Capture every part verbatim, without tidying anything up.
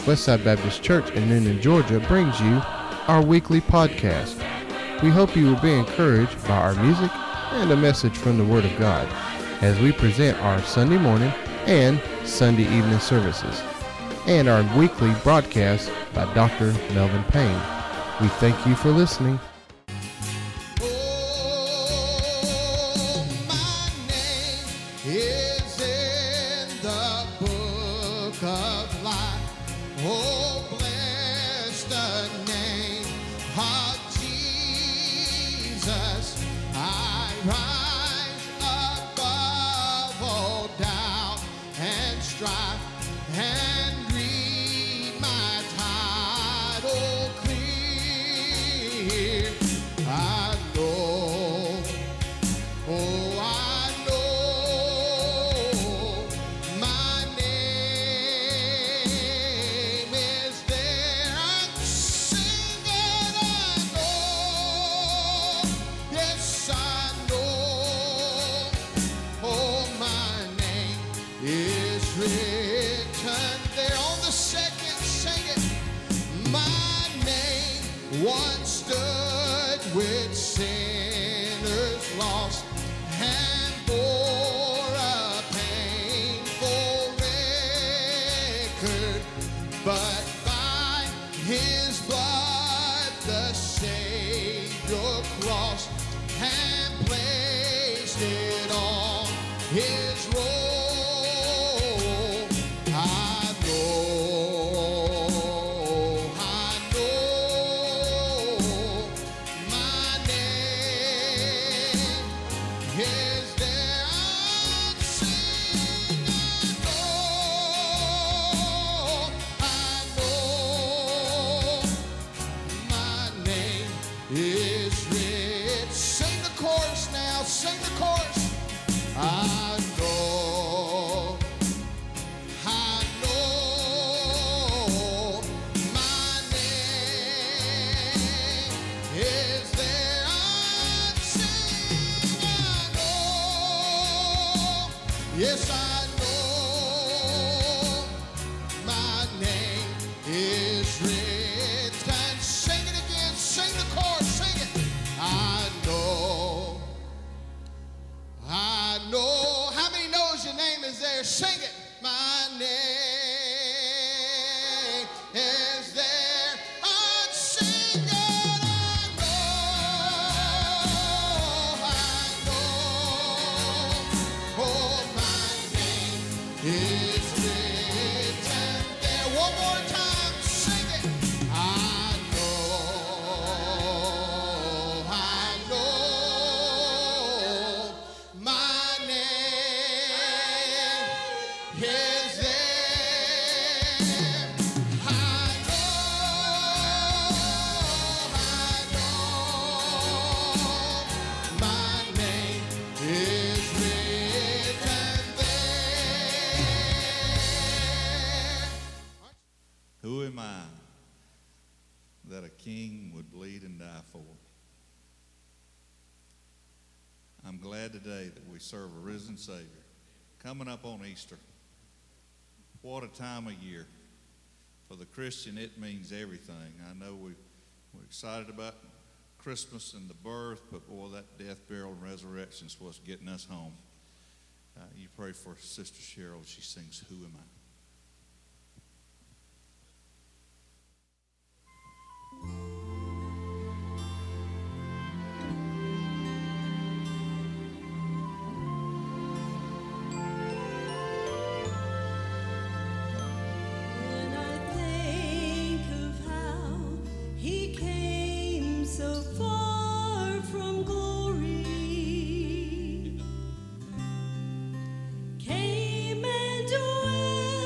Westside Baptist Church in Noonan, Georgia brings you our weekly podcast. We hope you will be encouraged by our music and a message from the Word of God as we present our Sunday morning and Sunday evening services and our weekly broadcast by Doctor Melvin Payne. We thank you for listening. Today that we serve a risen Savior. Coming up on Easter, what a time of year. For the Christian, it means everything. I know we, we're excited about Christmas and the birth, but boy, that death, burial, and resurrection is what's getting us home. Uh, you pray for Sister Cheryl. She sings, "Who Am I?" Came and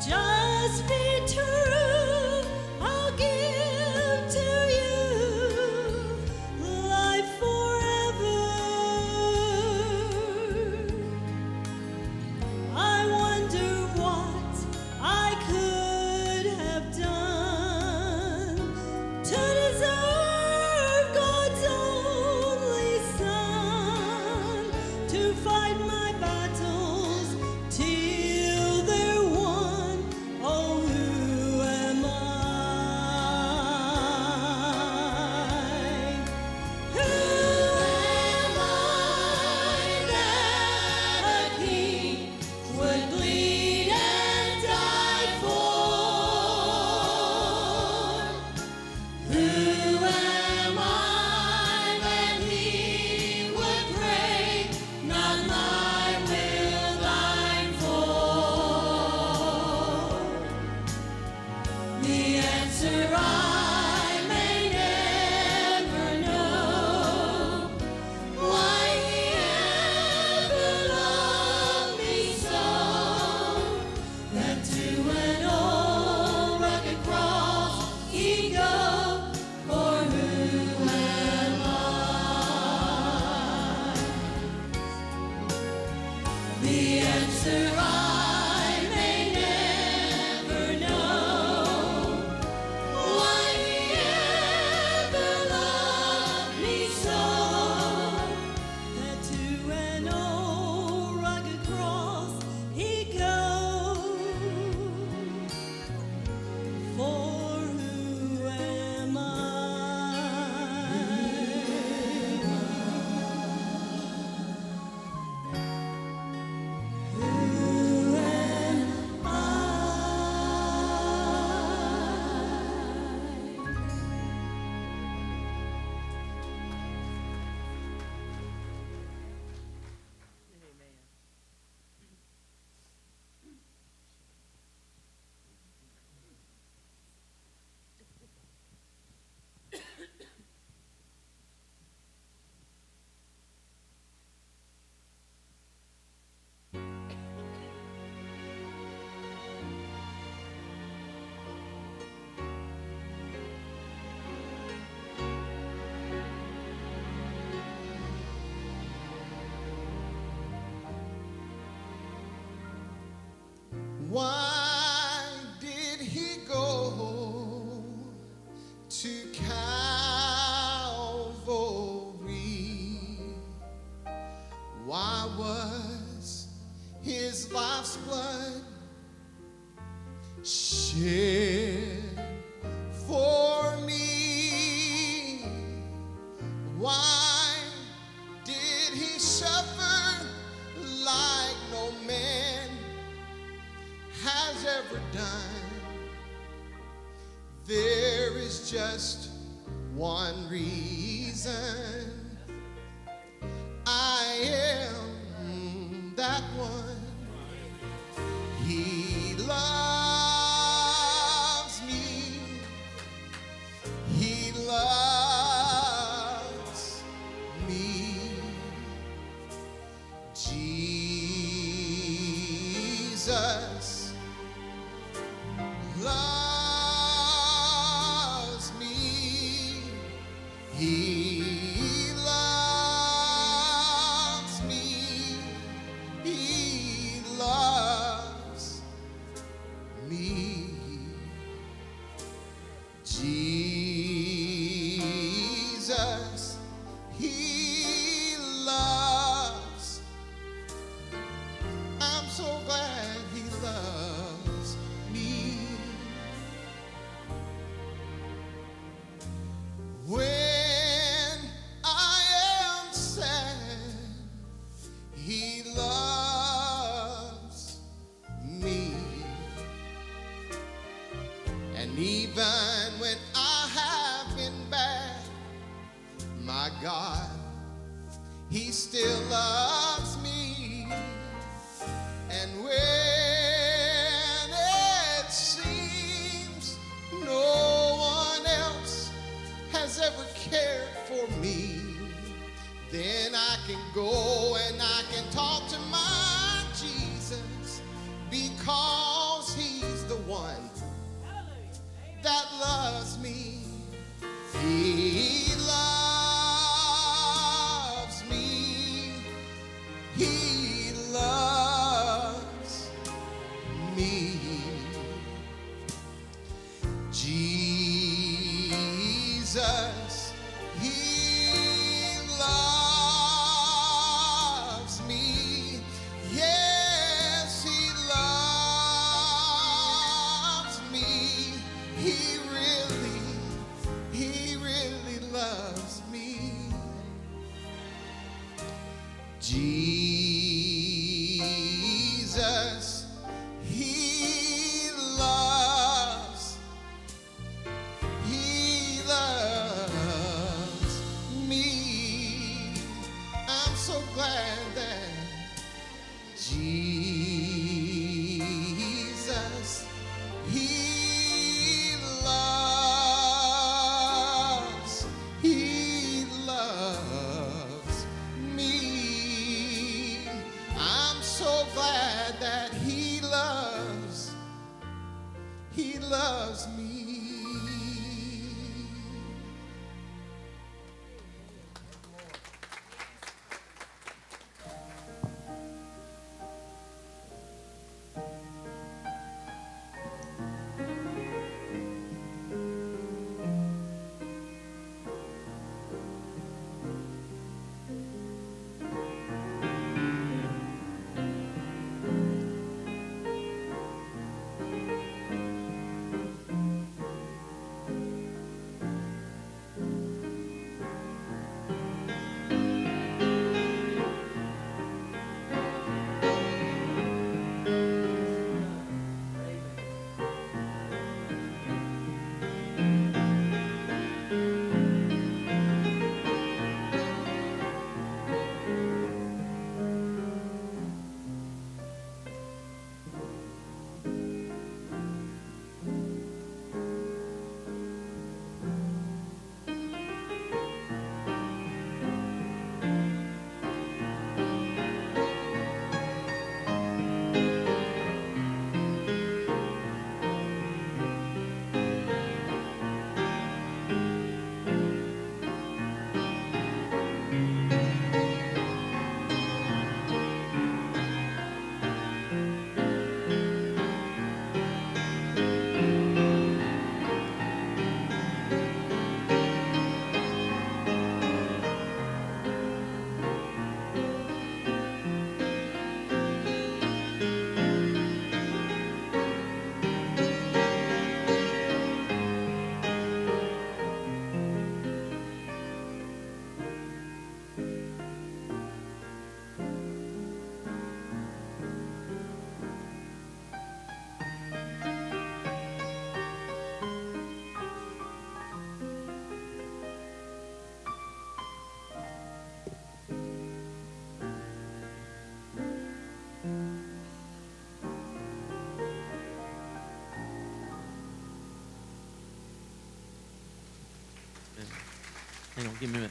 Just be true, I'll give to you life forever. I wonder what I could have done to deserve God's only Son, to fight my battles till they're won. Oh, who am I? Who am I that a king would bleed and die for? Who am I that he would pray, not my will, thine for? The answer I may never know, why he ever loved me so, that to an old rugged cross he go. For who am I? The answer I may never know, why he ever loved me so, that to an old rugged cross he go. For who am I? Who am I? Why did he go to Calvary? Why was his life's blood shed for me? Why did he suffer like no man has ever done? There is just one reason. I am that one. He loves me. He loves me. Jesus loves me. He loves me. He loves me. Jesus, he loves. I'm so glad he loves me. When I am sad, he loves me. And even when I have been bad, my God, he still loves me. And when it seems no one else has ever cared for me, then I can go and I can talk to my Jesus, because he's He loves, he loves me. I'm so glad that he loves, he loves me. Hang on, give me a minute.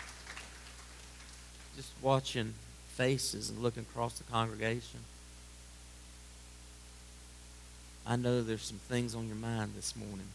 Just watching faces and looking across the congregation. I know there's some things on your mind this morning.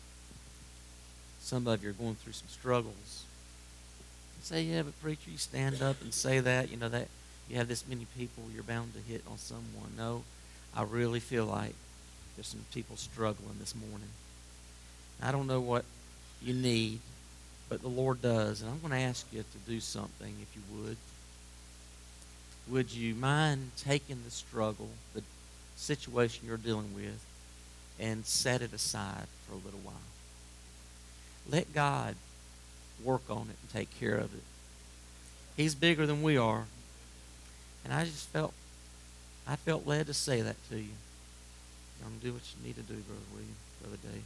Some of you are going through some struggles. You say, yeah, but preacher, you stand up and say that, you know, that you have this many people, you're bound to hit on someone. No, I really feel like there's some people struggling this morning. I don't know what you need, but the Lord does. And I'm going to ask you to do something, if you would. Would you mind taking the struggle, the situation you're dealing with, and set it aside for a little while? Let God work on it and take care of it. He's bigger than we are. And I just felt, I felt led to say that to you. I'm going to do what you need to do, Brother William, Brother Dave.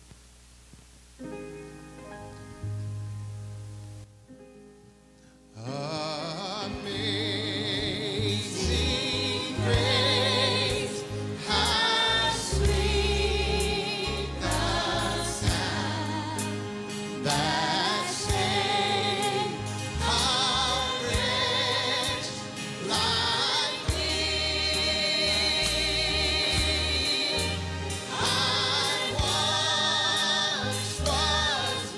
Amazing grace, how sweet the sound that saved a wretch like me. I once was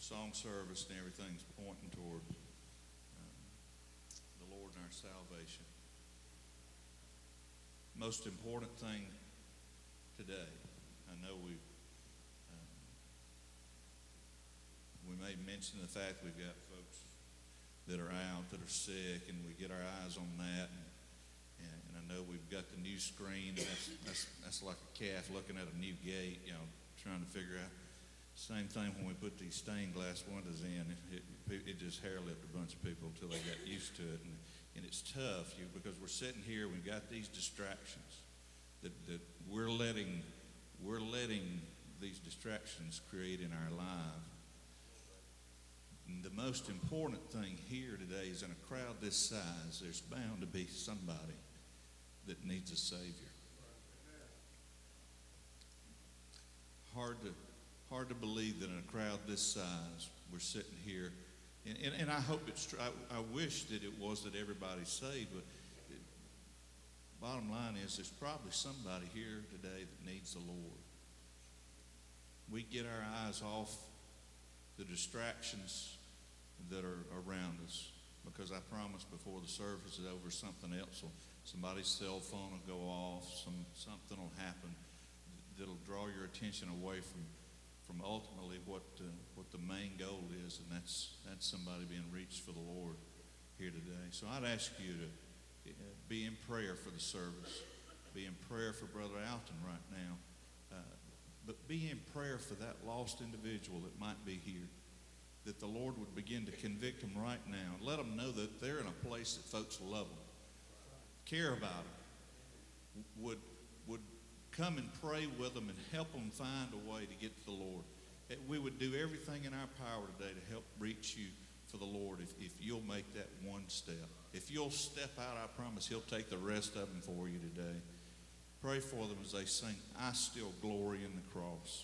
song service and everything's pointing toward um, the Lord and our salvation. Most important thing today, I know we um, we may mention the fact we've got folks that are out, that are sick, and we get our eyes on that. And, and, and I know we've got the new screen. And that's, that's, that's like a calf looking at a new gate, you know, trying to figure out. Same thing when we put these stained glass windows in. It, it, it just hair-lipped a bunch of people until they got used to it. And, and it's tough you, because we're sitting here, we've got these distractions that, that we're letting we're letting these distractions create in our life. And the most important thing here today is, in a crowd this size, there's bound to be somebody that needs a Savior. Hard to hard to believe that in a crowd this size, we're sitting here, and, and, and I hope it's true. I, I wish that it was that everybody's saved, but it, bottom line is, there's probably somebody here today that needs the Lord. We get our eyes off the distractions that are around us, because I promise before the service is over, something else will, somebody's cell phone will go off, some something will happen that'll draw your attention away from from ultimately what uh, what the main goal is, and that's that's somebody being reached for the Lord here today. So I'd ask you to uh, be in prayer for the service, be in prayer for Brother Alton right now, uh, but be in prayer for that lost individual that might be here, that the Lord would begin to convict them right now. Let them know that they're in a place that folks love them, care about them, would would come and pray with them and help them find a way to get to the Lord. That we would do everything in our power today to help reach you for the Lord, if, if you'll make that one step. If you'll step out, I promise He'll take the rest of them for you today. Pray for them as they sing, "I Still Glory in the Cross."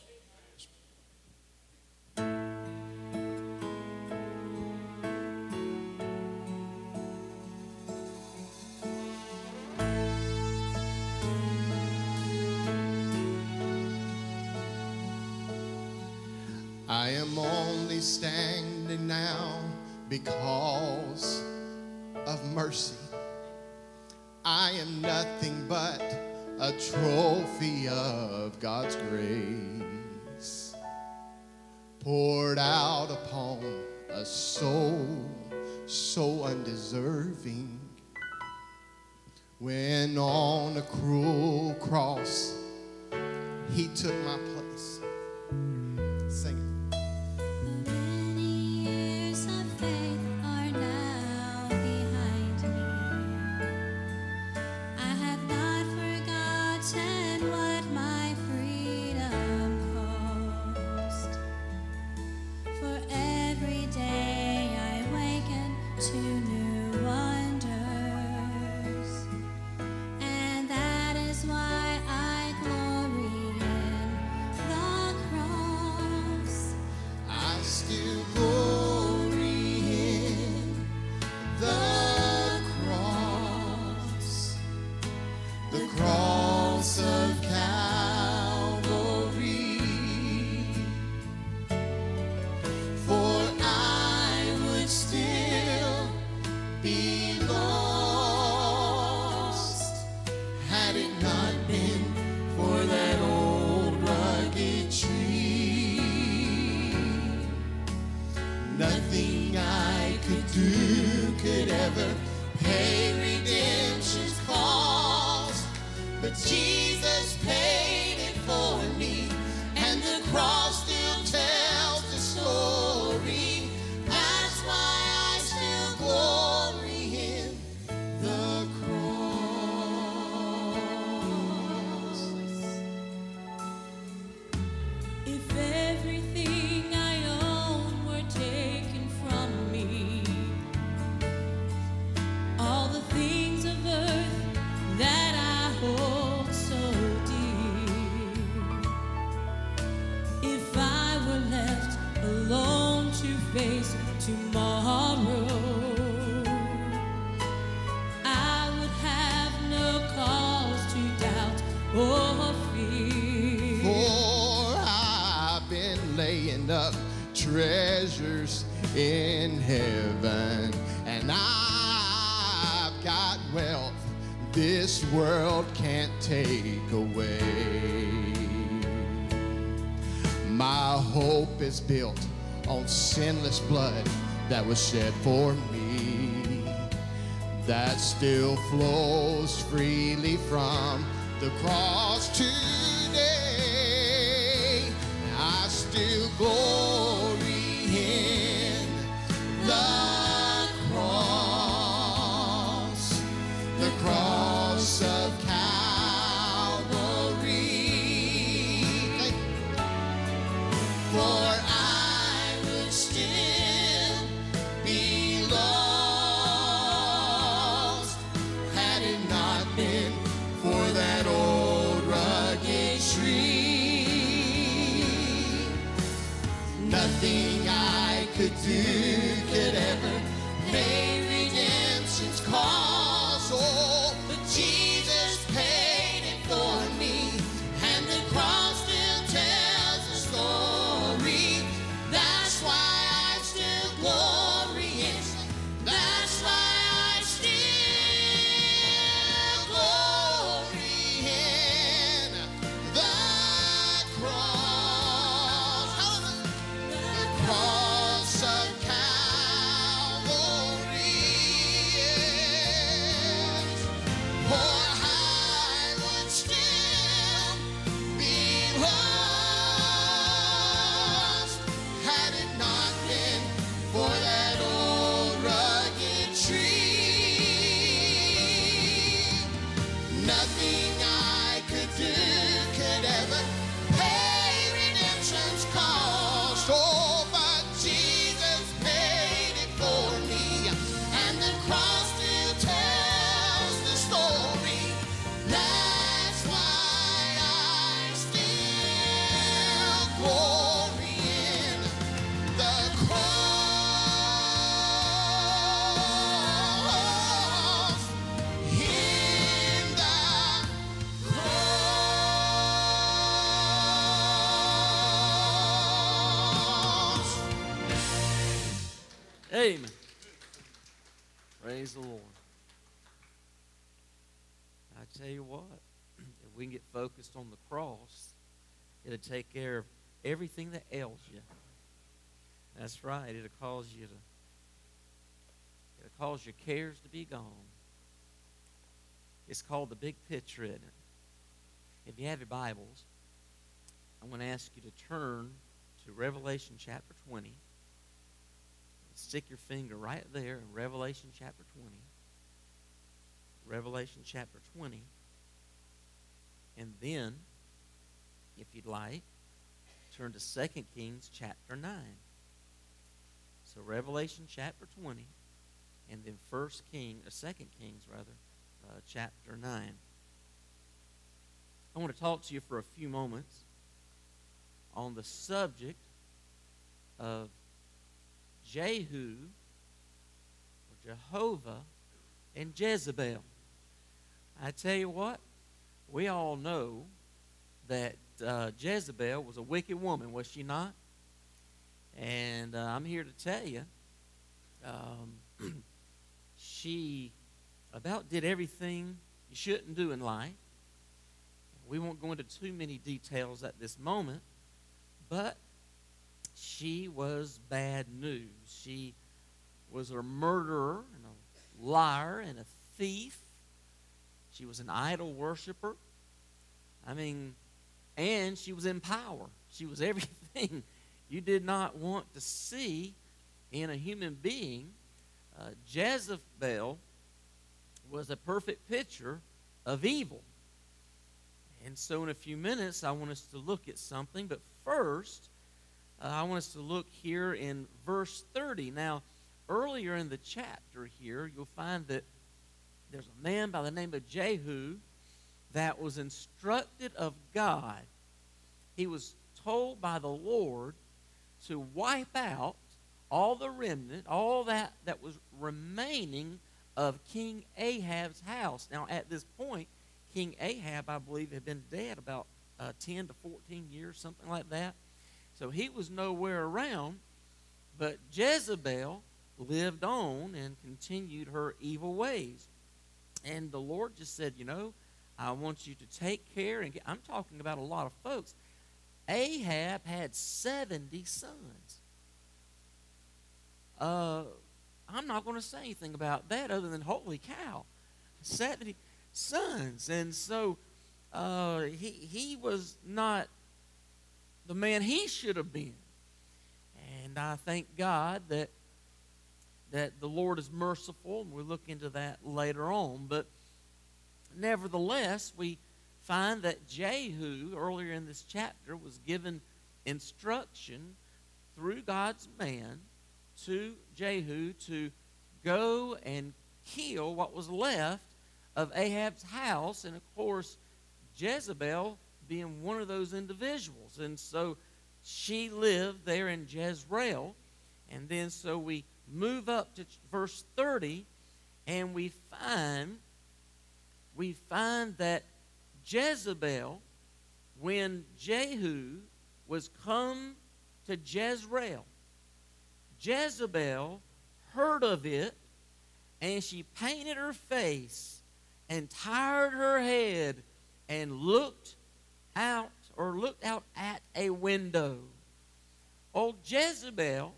I am only standing now because of mercy. I am nothing but a trophy of God's grace, poured out upon a soul so undeserving. When on a cruel cross He took my place. Sing it. Nothing I could do could ever pay redemption's cost, but Jesus paid it for me, and the cross still tells the story. That's why I still glory in the cross. If everything I own were taken from me, all the things of earth that I hold so dear, if I were left alone to face tomorrow, I would have no cause to doubt or fear. For I've been laying up treasures in heaven, and I've got wealth this world can't take away. My hope is built on sinless blood that was shed for me, that still flows freely from the cross today. I still glory in the cross, the cross of Calvary. For I would still be lost had it not been for that old rugged tree. Nothing I could do could ever pay redemption's cost. Oh, but Jesus paid it for me, and the cross still tells the story. That's why I still glory in. That's why I still glory in the cross. The cross of Calvary. Yes. For I would still be lost had it not been for that old rugged tree. Nothing I could do could ever pay redemption's cost. Oh, but Jesus paid it for me, and the cross still tells the story. That's why I still glory in the cross, in the cross. Amen. Praise the Lord. I tell you what, if we can get focused on the cross, it'll take care of everything that ails you. That's right. It'll cause you to, it'll cause your cares to be gone. It's called the big picture, isn't it? If you have your Bibles, I'm going to ask you to turn to Revelation chapter twenty. Stick your finger right there in Revelation chapter twenty. Revelation chapter twenty. And then, if you'd like, turn to Second Kings chapter nine. So Revelation chapter twenty, and then First King, or Second Kings rather, uh, chapter nine. I want to talk to you for a few moments on the subject of Jehu, or Jehovah, and Jezebel. I tell you what, we all know that uh, Jezebel was a wicked woman, was she not? And uh, I'm here to tell you, um, she about did everything you shouldn't do in life. We won't go into too many details at this moment, but she was bad news. She was a murderer and a liar and a thief. She was an idol worshiper. I mean, and she was in power. She was everything you did not want to see in a human being. Uh, Jezebel was a perfect picture of evil. And so in a few minutes, I want us to look at something. But first, uh, I want us to look here in verse thirty. Now, earlier in the chapter here, you'll find that there's a man by the name of Jehu that was instructed of God. He was told by the Lord to wipe out all the remnant, all that that was remaining of King Ahab's house. Now, at this point, King Ahab, I believe, had been dead about uh, ten to fourteen years, something like that. So he was nowhere around, but Jezebel lived on and continued her evil ways. And the Lord just said, you know, I want you to take care. And get, I'm talking about a lot of folks. Ahab had seventy sons. Uh, I'm not going to say anything about that other than holy cow. seventy sons. And so uh, he, he was not the man he should have been. And I thank God that that the Lord is merciful, and we'll look into that later on. But nevertheless, we find that Jehu, earlier in this chapter, was given instruction through God's man to Jehu to go and kill what was left of Ahab's house, and of course, Jezebel being one of those individuals. And so she lived there in Jezreel, and then so we move up to verse thirty, and we find we find that Jezebel, when Jehu was come to Jezreel, Jezebel heard of it, and she painted her face and tired her head and looked out or looked out at a window. Old Jezebel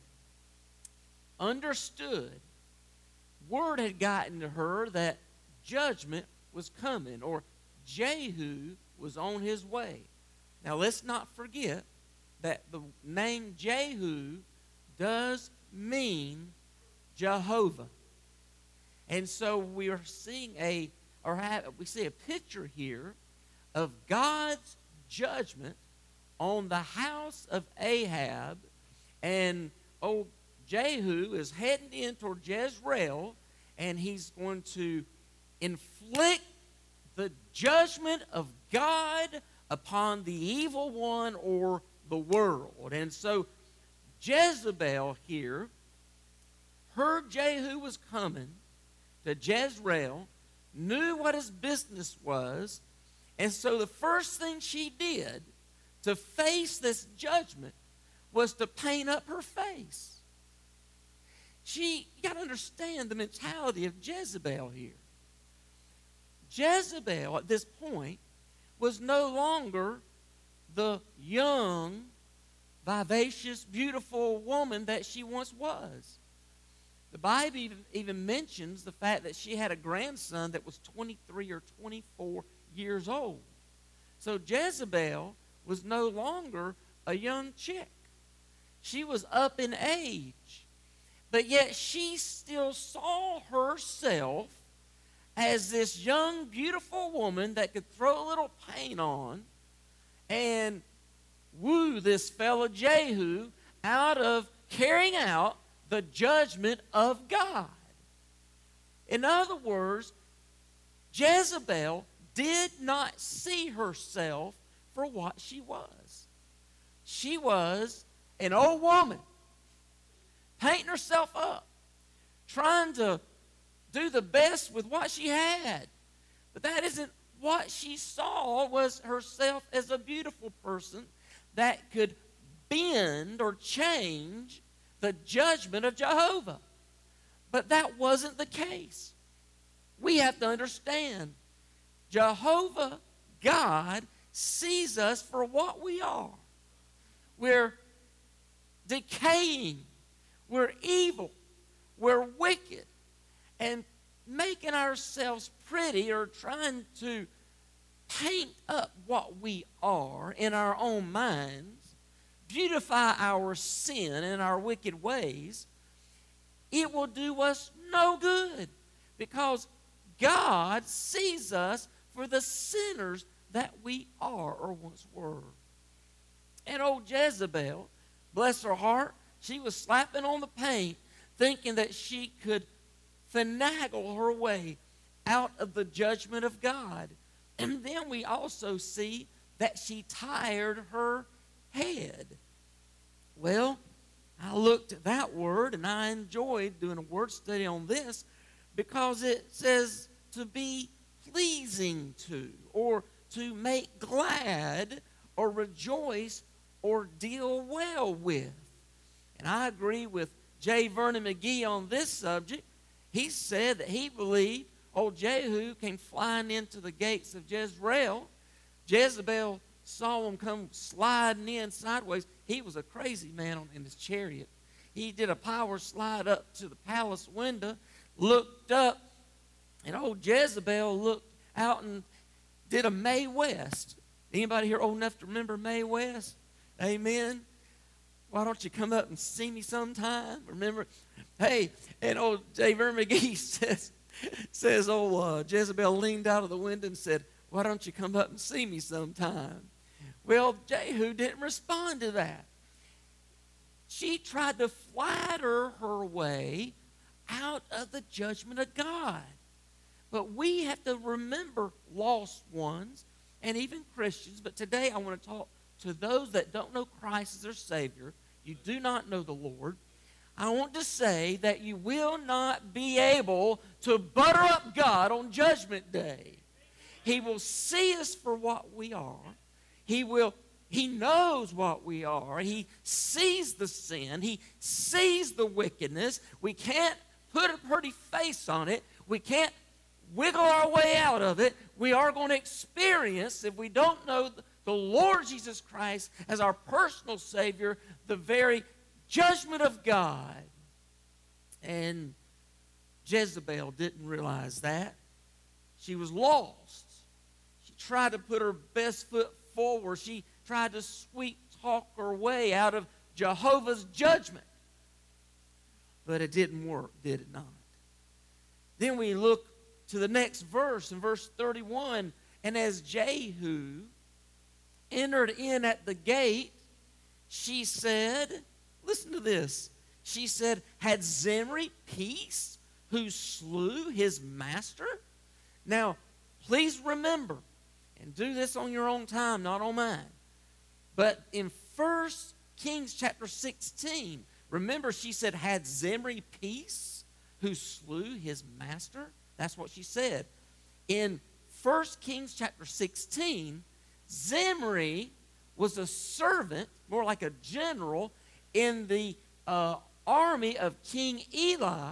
understood, word had gotten to her that judgment was coming, or Jehu was on his way. Now let's not forget that the name Jehu does mean Jehovah. And so we are seeing a, or have, we see a picture here of God's judgment on the house of Ahab, and old Jehu is heading in toward Jezreel, and he's going to inflict the judgment of God upon the evil one, or the world. And so Jezebel here heard Jehu was coming to Jezreel, knew what his business was, and so the first thing she did to face this judgment was to paint up her face. She, you got to understand the mentality of Jezebel here. Jezebel, at this point, was no longer the young, vivacious, beautiful woman that she once was. The Bible even, even mentions the fact that she had a grandson that was twenty-three or twenty-four years old. So Jezebel was no longer a young chick. She was up in age. But yet she still saw herself as this young, beautiful woman that could throw a little paint on and woo this fellow Jehu out of carrying out the judgment of God. In other words, Jezebel did not see herself for what she was. She was an old woman, painting herself up, trying to do the best with what she had. But that isn't what she saw. Was herself as a beautiful person that could bend or change the judgment of Jehovah. But that wasn't the case. We have to understand, Jehovah, God, sees us for what we are. We're decaying. We're evil. We're wicked. And making ourselves pretty, or trying to paint up what we are in our own minds, beautify our sin and our wicked ways, it will do us no good, because God sees us for the sinners that we are or once were. And old Jezebel, bless her heart, she was slapping on the paint, thinking that she could finagle her way out of the judgment of God. And then we also see that she tired her head. Well, I looked at that word, and I enjoyed doing a word study on this, because it says to be pleasing to, or to make glad or rejoice or deal well with. And I agree with J. Vernon McGee on this subject. He said that he believed old Jehu came flying into the gates of Jezreel. Jezebel saw him come sliding in sideways. He was a crazy man on, in his chariot. He did a power slide up to the palace window, looked up, and old Jezebel looked out and did a Mae West. Anybody here old enough to remember Mae West? Amen. Why don't you come up and see me sometime? Remember? Hey, and old J. Vernon McGee says, says old uh, Jezebel leaned out of the window and said, why don't you come up and see me sometime? Well, Jehu didn't respond to that. She tried to flatter her way out of the judgment of God. But we have to remember lost ones and even Christians. But today I want to talk to those that don't know Christ as their Savior. You do not know the Lord. I want to say that you will not be able to butter up God on Judgment Day. He will see us for what we are. He will He knows what we are. He sees the sin. He sees the wickedness. We can't put a pretty face on it. We can't wiggle our way out of it. We are going to experience, if we don't know the Lord Jesus Christ as our personal Savior, the very judgment of God. And Jezebel didn't realize that. She was lost. She tried to put her best foot forward. She tried to sweet talk her way out of Jehovah's judgment. But it didn't work, did it not? Then we look to the next verse, in verse thirty-one. And as Jehu entered in at the gate, she said, listen to this. She said, had Zimri peace who slew his master? Now, please remember, and do this on your own time, not on mine. But in First Kings chapter sixteen, remember she said, had Zimri peace who slew his master? That's what she said. In First Kings chapter sixteen, Zimri was a servant, more like a general, in the uh, army of King Eli.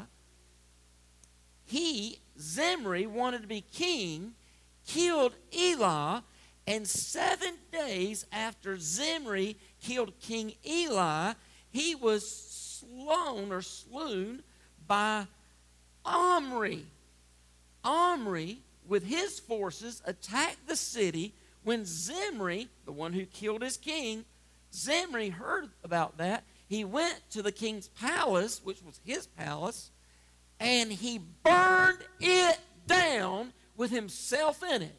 He, Zimri, wanted to be king, killed Eli, and seven days after Zimri killed King Eli, he was slain or slewn by Omri. Omri, with his forces, attacked the city. When Zimri, the one who killed his king, Zimri heard about that, he went to the king's palace, which was his palace, and he burned it down with himself in it.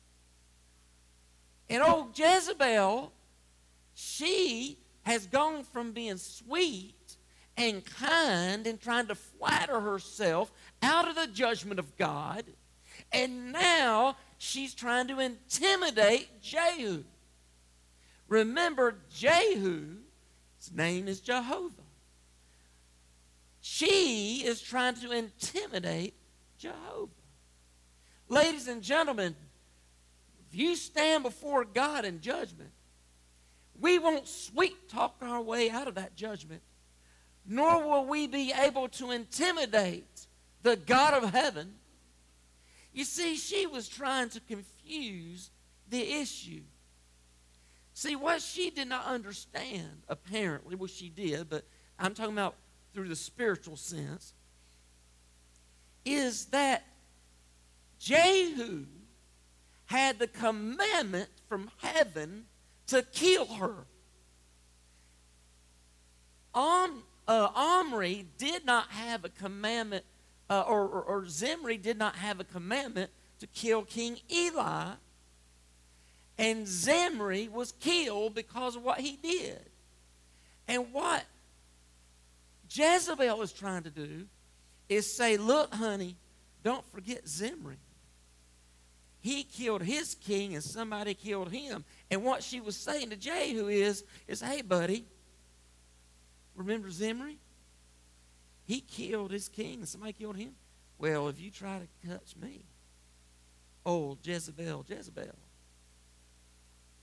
And old Jezebel, she has gone from being sweet and kind and trying to flatter herself out of the judgment of God, and now she's trying to intimidate Jehu. Remember, Jehu's name is Jehovah. She is trying to intimidate Jehovah. Ladies and gentlemen, if you stand before God in judgment, we won't sweet talk our way out of that judgment, nor will we be able to intimidate the God of heaven. You see, she was trying to confuse the issue. See, what she did not understand, apparently, well, she did, but I'm talking about through the spiritual sense, is that Jehu had the commandment from heaven to kill her. Om, uh, Omri did not have a commandment, uh, or, or, or Zimri did not have a commandment to kill King Eli. And Zimri was killed because of what he did. And what Jezebel is trying to do is say, look, honey, don't forget Zimri. He killed his king and somebody killed him. And what she was saying to Jehu is, is hey, buddy, remember Zimri? He killed his king and somebody killed him. Well, if you try to touch me, oh, Jezebel, Jezebel, the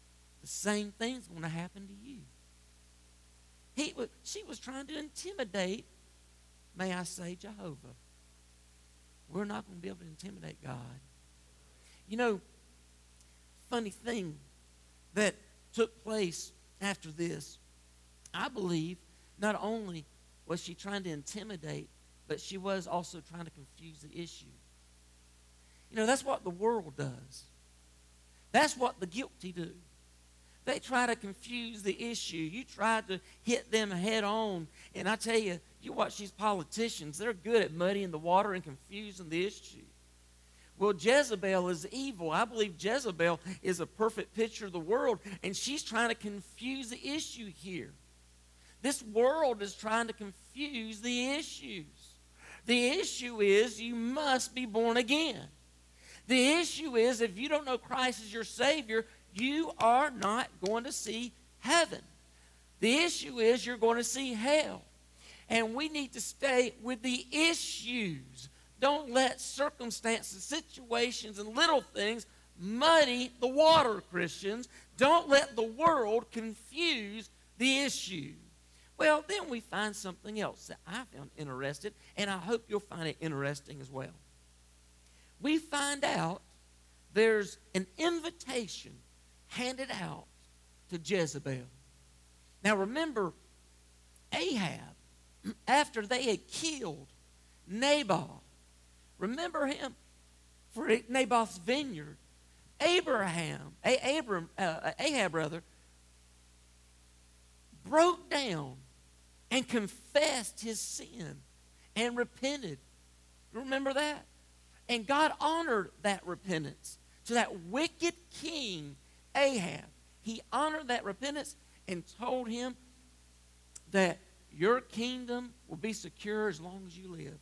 the same thing's going to happen to you. He, she was trying to intimidate, may I say, Jehovah. We're not going to be able to intimidate God. You know, funny thing that took place after this, I believe not only was she trying to intimidate, but she was also trying to confuse the issue. You know, that's what the world does. That's what the guilty do. They try to confuse the issue. You try to hit them head on. And I tell you, you watch these politicians, they're good at muddying the water and confusing the issue. Well, Jezebel is evil. I believe Jezebel is a perfect picture of the world, and she's trying to confuse the issue here. This world is trying to confuse the issues. The issue is you must be born again. The issue is if you don't know Christ as your Savior, you are not going to see heaven. The issue is you're going to see hell. And we need to stay with the issues. Don't let circumstances, situations, and little things muddy the water, Christians. Don't let the world confuse the issue. Well, then we find something else that I found interesting, and I hope you'll find it interesting as well. We find out there's an invitation handed out to Jezebel. Now remember, Ahab, after they had killed Naboth, remember him for Naboth's vineyard, Abraham, A- Abram, uh, Ahab rather, broke down and confessed his sin and repented. Remember that? And God honored that repentance to that wicked king Ahab. He honored that repentance and told him that your kingdom will be secure as long as you live.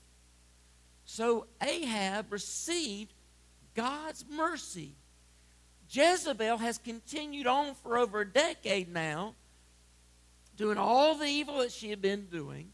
So Ahab received God's mercy. Jezebel has continued on for over a decade now, doing all the evil that she had been doing,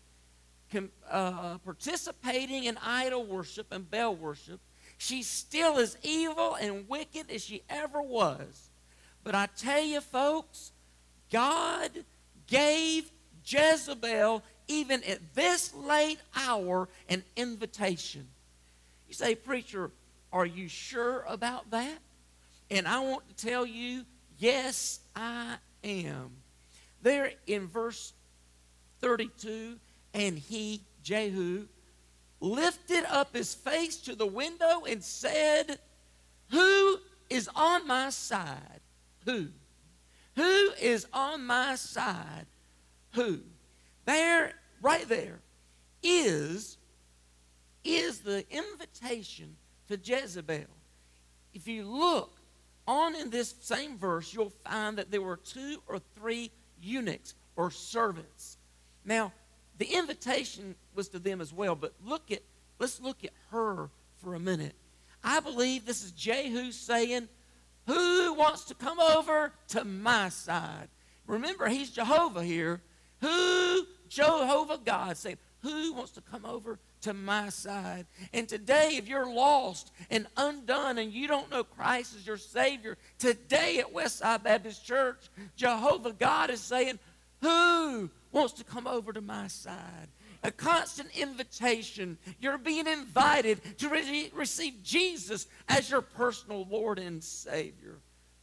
uh, participating in idol worship and Baal worship. She's still as evil and wicked as she ever was. But I tell you, folks, God gave Jezebel, even at this late hour, an invitation. You say, preacher, are you sure about that? And I want to tell you, yes, I am. There in verse thirty-two, and he, Jehu, lifted up his face to the window and said, who is on my side? Who? Who is on my side? Who? There, right there, is, is the invitation to Jezebel. If you look on in this same verse, you'll find that there were two or three eunuchs or servants. Now, the invitation was to them as well, but look at, let's look at her for a minute. I believe this is Jehu saying, who wants to come over to my side? Remember, he's Jehovah here. Who, Jehovah God, saying, who wants to come over to my side? And today, if you're lost and undone and you don't know Christ as your Savior, today at Westside Baptist Church, Jehovah God is saying, who wants to come over to my side? A constant invitation. You're being invited to re- receive Jesus as your personal Lord and Savior.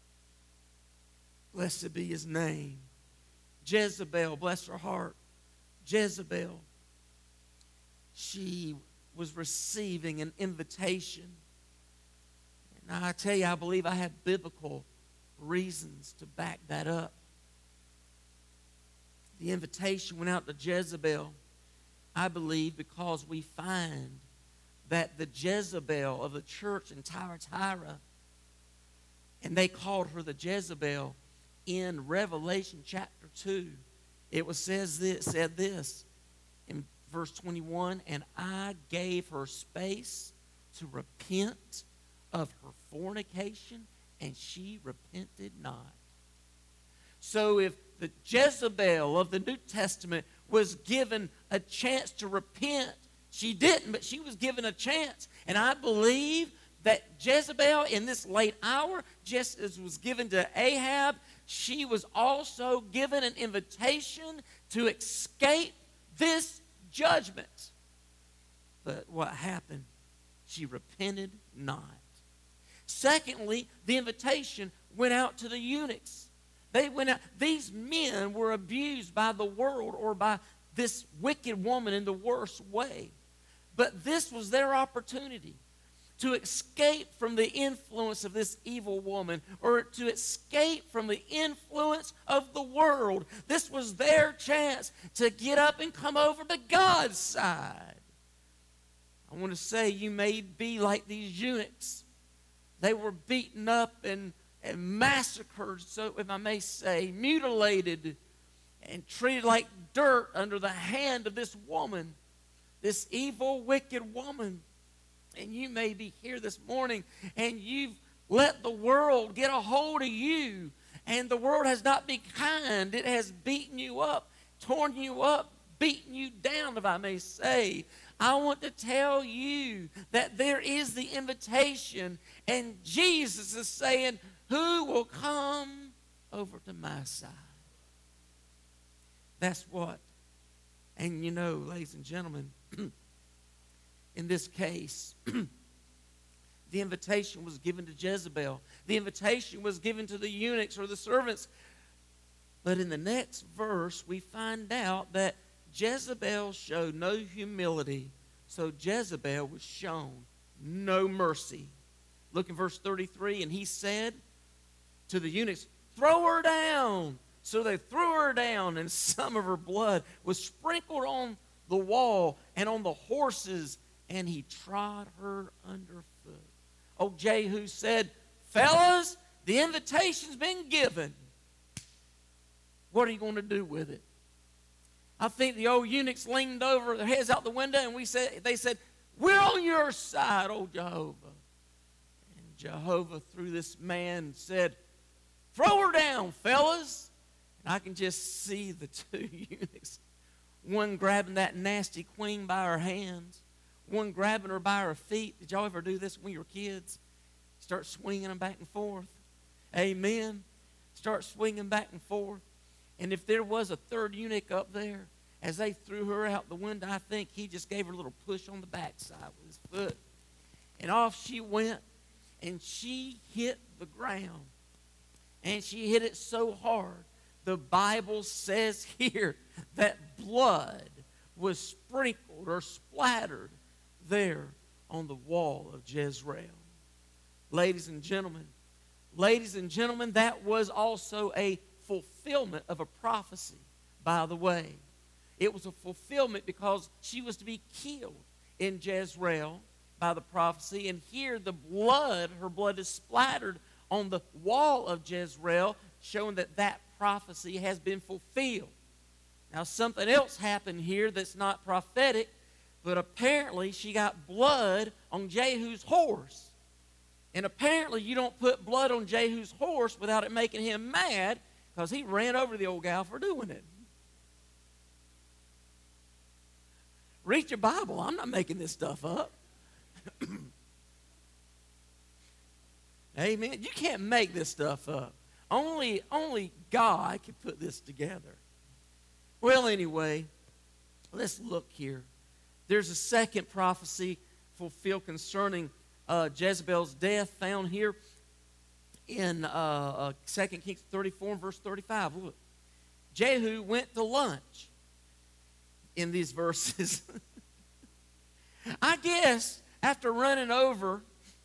Blessed be his name. Jezebel, bless her heart. Jezebel, she was receiving an invitation. And I tell you, I believe I have biblical reasons to back that up. The invitation went out to Jezebel, I believe, because we find that the Jezebel of the church in Thyatira, and they called her the Jezebel in Revelation chapter two. It was says this, said this in verse twenty-one, and I gave her space to repent of her fornication, and she repented not. So if the Jezebel of the New Testament was given a chance to repent, she didn't, but she was given a chance. And I believe that Jezebel in this late hour, just as was given to Ahab, she was also given an invitation to escape this judgment. But what happened? She repented not. Secondly, the invitation went out to the eunuchs. They went out. These men were abused by the world or by this wicked woman in the worst way. But this was their opportunity to escape from the influence of this evil woman, or to escape from the influence of the world. This was their chance to get up and come over to God's side. I want to say you may be like these eunuchs. They were beaten up and, and massacred, so if I may say, mutilated and treated like dirt under the hand of this woman, this evil, wicked woman. And you may be here this morning and you've let the world get a hold of you, and the world has not been kind. It has beaten you up, torn you up, beaten you down, if I may say. I want to tell you that there is the invitation, and Jesus is saying, who will come over to my side? That's what. And you know, ladies and gentlemen, in this case, the invitation was given to Jezebel. The invitation was given to the eunuchs or the servants. But in the next verse, we find out that Jezebel showed no humility, so Jezebel was shown no mercy. Look in verse thirty-three, and he said to the eunuchs, throw her down. So they threw her down, and some of her blood was sprinkled on the wall and on the horses, and he trod her underfoot. Old Jehu said, fellas, the invitation's been given. What are you going to do with it? I think the old eunuchs leaned over, their heads out the window, and we said, they said, we're on your side, old Jehovah. And Jehovah, through this man, said, throw her down, fellas. And I can just see the two eunuchs, one grabbing that nasty queen by her hands, one grabbing her by her feet. Did y'all ever do this when you were kids? Start swinging them back and forth. Amen. Start swinging back and forth. And if there was a third eunuch up there, as they threw her out the window, I think he just gave her a little push on the backside with his foot. And off she went, and she hit the ground. And she hit it so hard, the Bible says here that blood was sprinkled or splattered there on the wall of Jezreel. Ladies and gentlemen, ladies and gentlemen, that was also a fulfillment of a prophecy, by the way. It was a fulfillment because she was to be killed in Jezreel by the prophecy. And here the blood, her blood is splattered on the wall of Jezreel, showing that that prophecy has been fulfilled. Now something else happened here that's not prophetic, but apparently she got blood on Jehu's horse. And apparently you don't put blood on Jehu's horse without it making him mad, because he ran over the old gal for doing it. Read your Bible. I'm not making this stuff up. Amen. You can't make this stuff up. Only, only God can put this together. Well, anyway, let's look here. There's a second prophecy fulfilled concerning uh, Jezebel's death found here in uh, uh, Second Kings thirty-four, verse thirty-five. Look. Jehu went to lunch in these verses. I guess after running over,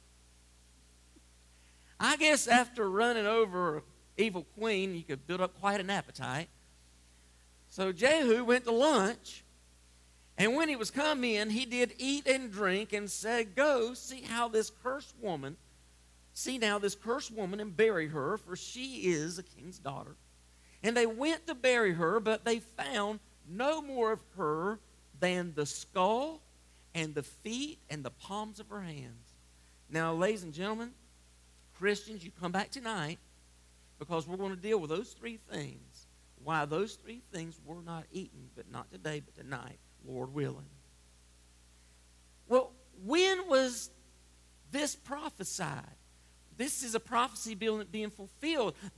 I guess after running over an evil queen, you could build up quite an appetite. So Jehu went to lunch, and when he was come in, he did eat and drink and said, go see how this cursed woman, see now this cursed woman and bury her, for she is a king's daughter. And they went to bury her, but they found no more of her than the skull and the feet and the palms of her hands. Now, ladies and gentlemen, Christians, you come back tonight because we're going to deal with those three things. Why those three things were not eaten, but not today, but tonight, Lord willing. Well, when was this prophesied? This is a prophecy being fulfilled, that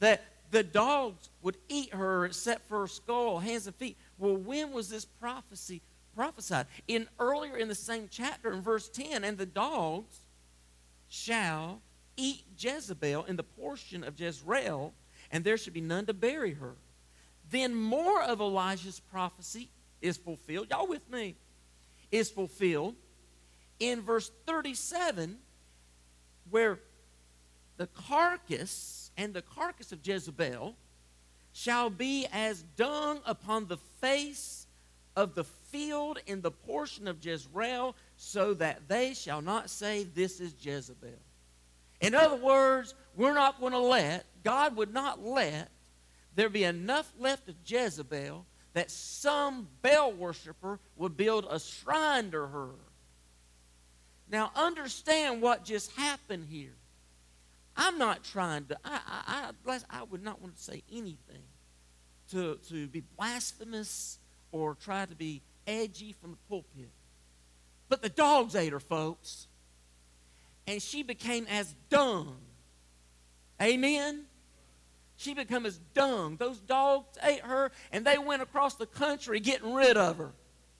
the dogs would eat her except for her skull, hands and feet. Well, when was this prophecy prophesied? In earlier in the same chapter, in verse ten, and the dogs shall eat Jezebel in the portion of Jezreel, and there should be none to bury her. Then more of Elijah's prophecy is fulfilled. Y'all with me? Is fulfilled in verse thirty-seven, where the carcass and the carcass of Jezebel shall be as dung upon the face of the field in the portion of Jezreel, so that they shall not say, this is Jezebel. In other words, we're not going to let, God would not let there be enough left of Jezebel that some Baal worshiper would build a shrine to her. Now understand what just happened here. I'm not trying to, I, I, I, I would not want to say anything to, to be blasphemous or try to be edgy from the pulpit. But the dogs ate her, folks. And she became as dung. Amen? She became as dung. Those dogs ate her, and they went across the country getting rid of her.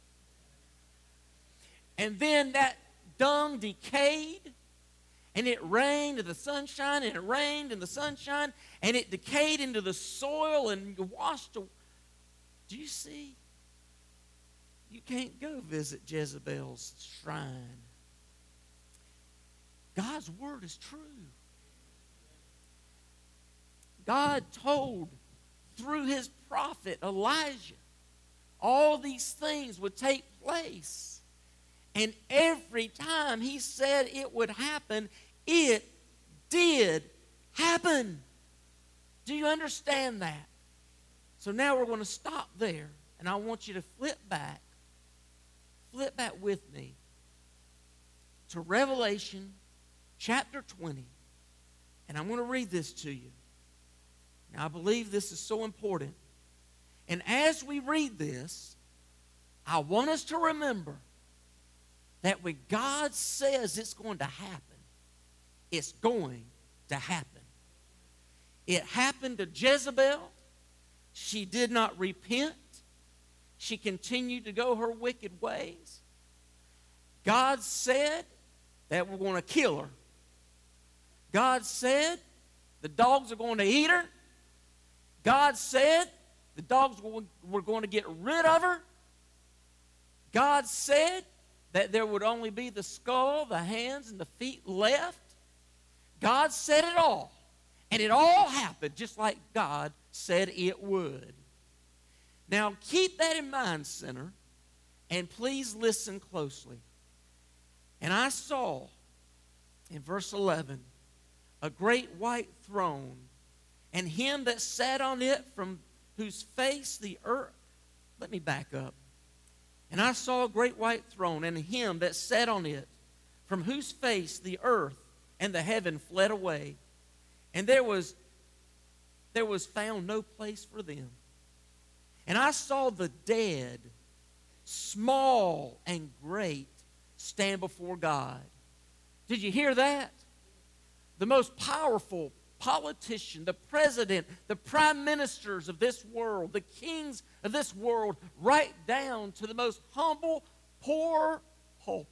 And then that dung decayed, and it rained in the sunshine, and it rained in the sunshine, and it decayed into the soil and washed away. Do you see? You can't go visit Jezebel's shrine. God's word is true. God told through his prophet Elijah all these things would take place. And every time he said it would happen, it did happen. Do you understand that? So now we're going to stop there, and I want you to flip back. Flip back with me to Revelation chapter twenty, and I'm going to read this to you. Now, I believe this is so important. And as we read this, I want us to remember that when God says it's going to happen, it's going to happen. It happened to Jezebel. She did not repent. She continued to go her wicked ways. God said that we're going to kill her. God said the dogs are going to eat her. God said the dogs were going to get rid of her. God said that there would only be the skull, the hands, and the feet left. God said it all. And it all happened just like God said it would. Now, keep that in mind, sinner, and please listen closely. And I saw, in verse eleven, a great white throne, and him that sat on it, from whose face the earth... Let me back up. And I saw a great white throne, and him that sat on it, from whose face the earth and the heaven fled away. And there was, there was found no place for them. And I saw the dead, small and great, stand before God. Did you hear that? The most powerful politician, the president, the prime ministers of this world, the kings of this world, right down to the most humble, poor pauper,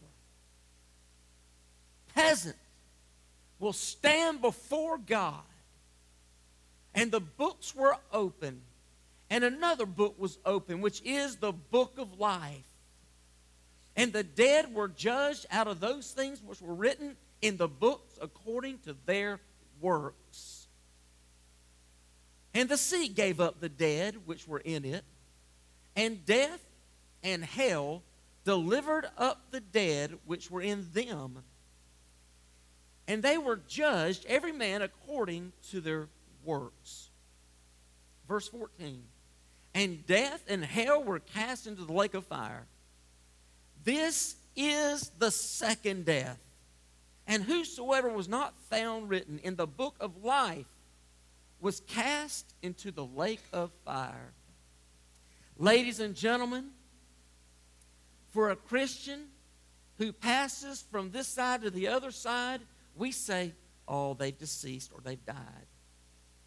peasant, will stand before God. And the books were open. And another book was open, which is the book of life. And the dead were judged out of those things which were written in the books according to their works. And the sea gave up the dead which were in it, and death and hell delivered up the dead which were in them. And they were judged, every man according to their works. Verse fourteen. And death and hell were cast into the lake of fire. This is the second death. And whosoever was not found written in the book of life was cast into the lake of fire. Ladies and gentlemen, for a Christian who passes from this side to the other side, we say, oh, they've deceased or they've died.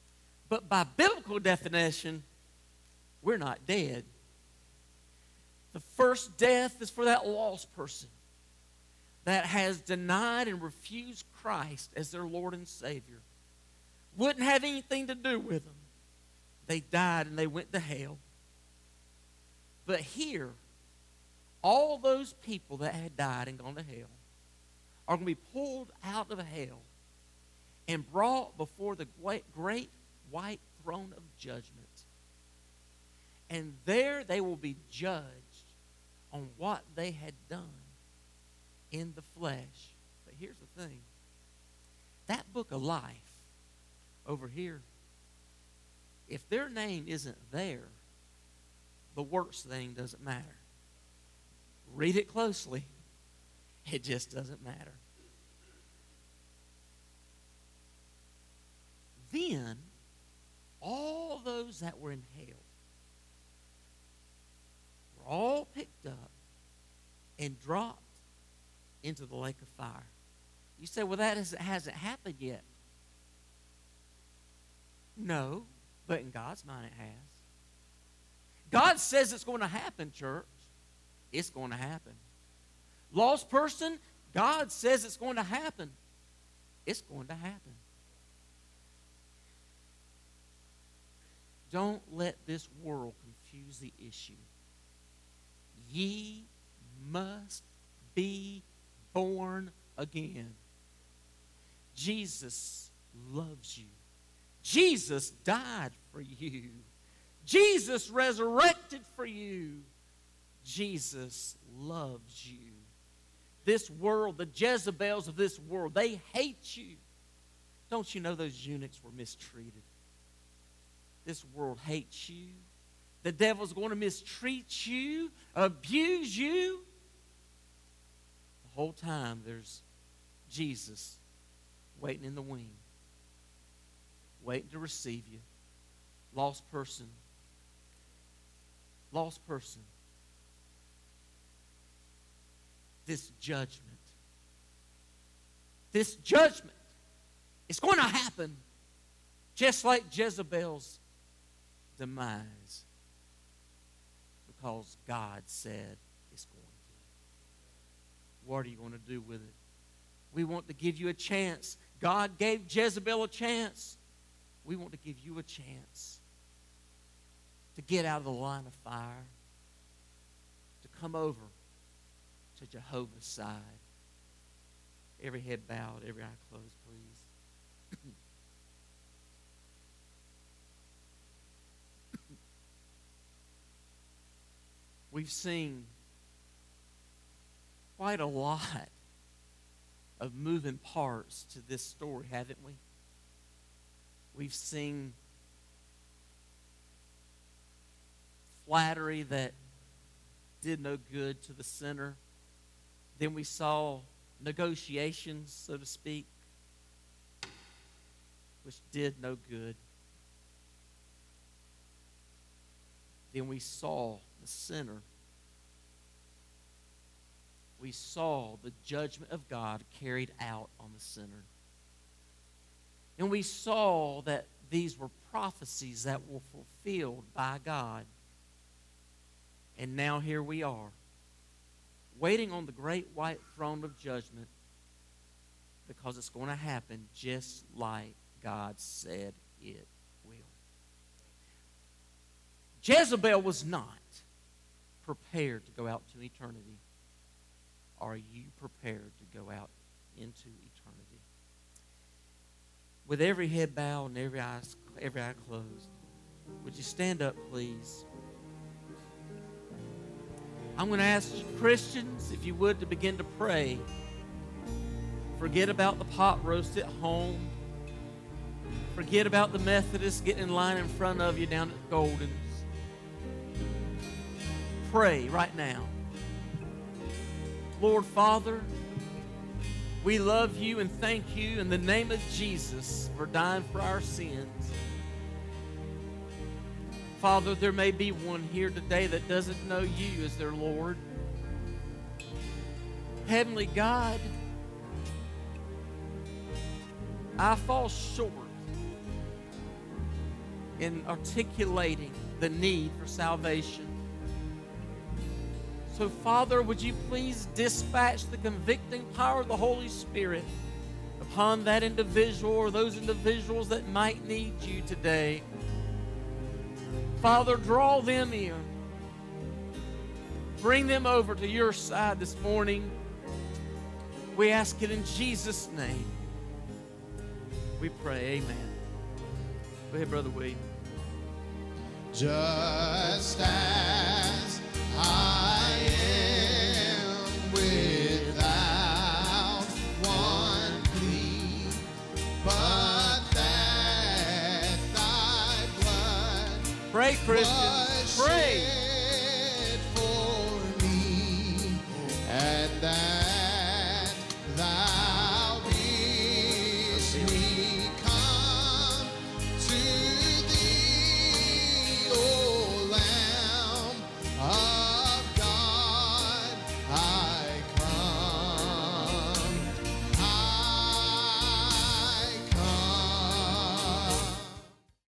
But by biblical definition, we're not dead. The first death is for that lost person that has denied and refused Christ as their Lord and Savior. Wouldn't have anything to do with them. They died and they went to hell. But here, all those people that had died and gone to hell are going to be pulled out of hell and brought before the great white throne of judgment. And there they will be judged on what they had done in the flesh. But here's the thing. That book of life over here, if their name isn't there, the worst thing doesn't matter. Read it closely. It just doesn't matter. Then, all those that were in hell were all picked up and dropped into the lake of fire. You say, well, that hasn't happened yet. No, but in God's mind it has. God says it's going to happen, church. It's going to happen. Lost person, God says it's going to happen. It's going to happen. Don't let this world confuse the issue. Ye must be born again. Jesus loves you. Jesus died for you. Jesus resurrected for you. Jesus loves you. This world, the Jezebels of this world, they hate you. Don't you know those eunuchs were mistreated? This world hates you. The devil's going to mistreat you, abuse you. The whole time there's Jesus waiting in the wing, waiting to receive you. Lost person. Lost person. This judgment. This judgment is going to happen just like Jezebel's demise, because God said it's going to. What are you going to do with it? We want to give you a chance. God gave Jezebel a chance. We want to give you a chance to get out of the line of fire, to come over to Jehovah's side. Every head bowed, every eye closed, please. We've seen quite a lot of moving parts to this story, haven't we? We've seen flattery that did no good to the sinner. Then we saw negotiations, so to speak, which did no good. Then we saw the sinner. We saw the judgment of God carried out on the sinner. And we saw that these were prophecies that were fulfilled by God. And now here we are, waiting on the great white throne of judgment, because it's going to happen just like God said it will. Jezebel was not prepared to go out to eternity. Are you prepared to go out into eternity? With every head bowed and every eye, every eye closed, would you stand up, please? I'm going to ask Christians, if you would, to begin to pray. Forget about the pot roast at home. Forget about the Methodists getting in line in front of you down at Golden's. Pray right now. Lord Father, we love you and thank you in the name of Jesus for dying for our sins. Father, there may be one here today that doesn't know you as their Lord. Heavenly God, I fall short in articulating the need for salvation. So, Father, would you please dispatch the convicting power of the Holy Spirit upon that individual or those individuals that might need you today. Father, draw them in. Bring them over to your side this morning. We ask it in Jesus' name. We pray, amen. Go ahead, Brother William. Just as I am without one plea, but that thy blood Pray, Christians. was Pray. shed